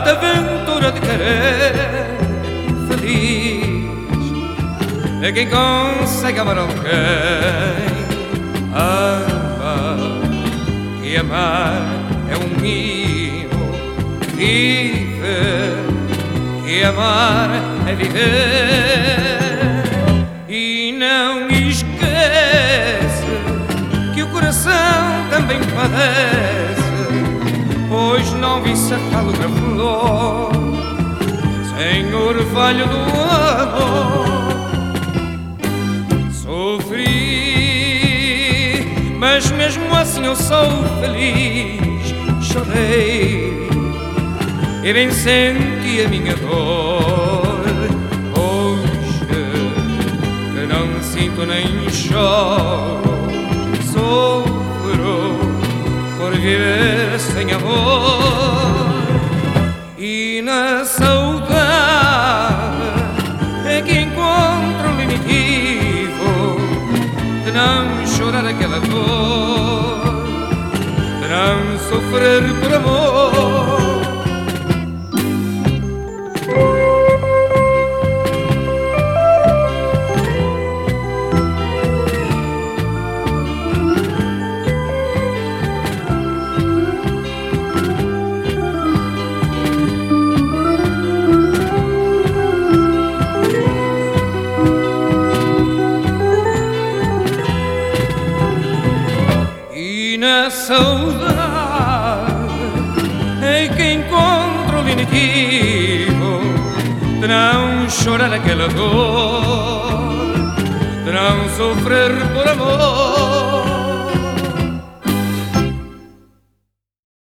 aventura de querer feliz é quem consegue amar alguém. Ama, e amar é um mimo. Viver, e amar é viver. E não esquece que o coração também padece, pois não vi cercar outra flor sem o orvalho do amor. Sofri, mas mesmo assim eu sou feliz. Chorei e bem senti a minha dor. Hoje que não sinto nem choro, sofro por viver sem amor. E na saudade é que encontro o limitivo de não chorar aquela dor, de não sofrer por amor. Na saudade é que encontro o vinitivo de não chorar aquela dor, de não sofrer por amor.